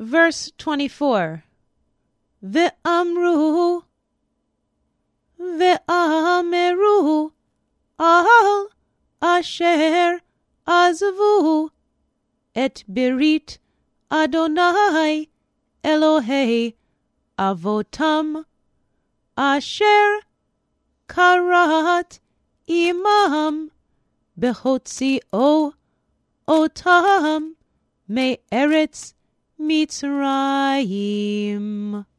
Verse 24. Ve'amru, ve'ameru, al asher azvu, et berit Adonai Elohei avotam, asher karat imam, behotzio otam me eretz Mitzrayim.